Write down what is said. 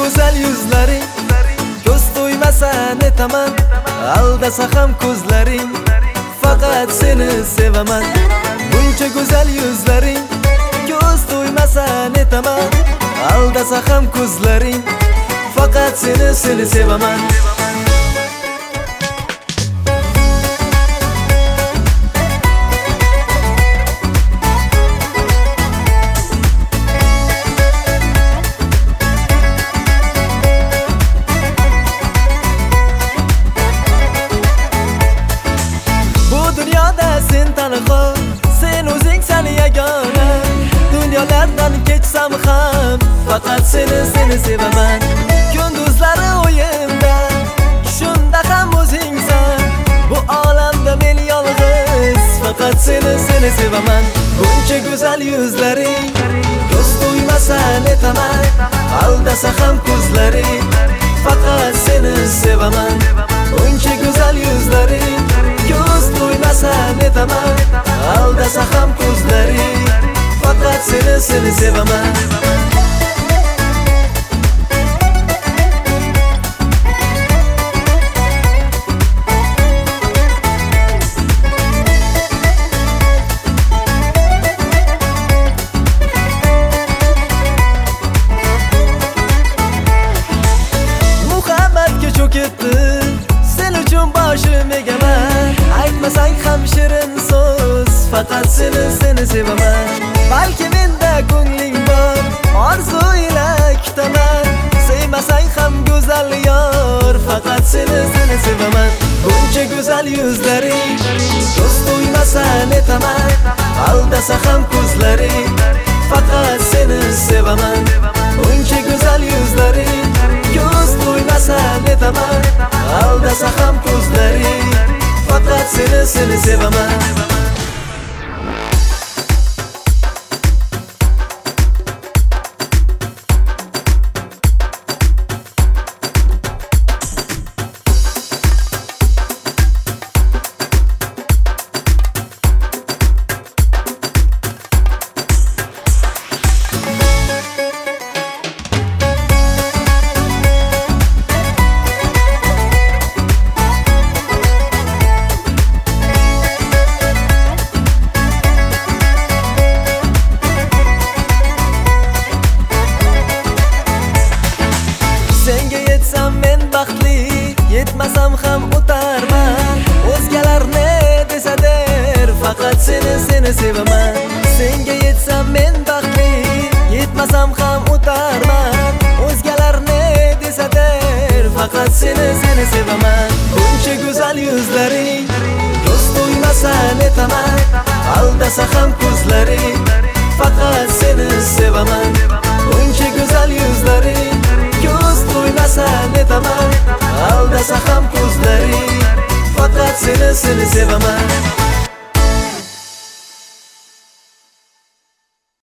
go'zal yuzlaring, ko'z to'ymasa netaman, aldasa ham ko'zlaring, faqat seni sevaman. Buncha go'zal yuzlaring, ko'z to'ymasa netaman, aldasa ham ko'zlaring, faqat seni sevaman. Sen tanho, sen o'zingsan yagona. Dunyolardan kechsam ham faqat seni sevaman. Kunduzlari o'yimda, shunda ham o'zingsan. Bu olamda men yolg'iz, faqat seni sevaman. Buncha go'zal yuzlaring, ko'z to'ymasa netaman, aldasa ham ko'zlaring, faqat seni sevaman. Buncha go'zal yuzlaring, ko'z to'ymasa netaman, aldasa ham ko'zlaring, faqat seni sevaman. Muhabbatga cho'kibdi, sen uchun boshim egaman. Aytmasang ham shirin so'z, faqat seni sevaman. Balki menda ko'ngling bor, orzu ila kutaman. Sevmasang ham go'zal yor, faqat seni sevaman. Buncha go'zal yuzlaring, ko'z to'ymasa netaman, aldasa ham ko'zlaring, faqat seni sevaman. Buncha go'zal yuzlaring, ko'z to'ymasa netaman, aldasa ham ko'zlaring, faqat seni sevaman. Buncha go'zal yuzlaring, ko'z to'ymasa netaman, aldasa ham ko'zlaring, faqat seni sevaman. Buncha go'zal yuzlaring, ko'z to'ymasa netaman, aldasa ham ko'zlaring, faqat seni sevaman. Senga yetsam men baxtli, yetmasam ham o'tarman. O'zgalar ne desa der, faqat seni sevaman. Senga yetsam men baxtli, yetmasam ham o'tarman. O'zgalar ne desa der, faqat seni sevaman. Buncha go'zal yuzlaring, ko'z to'ymasa netaman, aldasa ham ko'zlaring, faqat seni sevaman. Buncha go'zal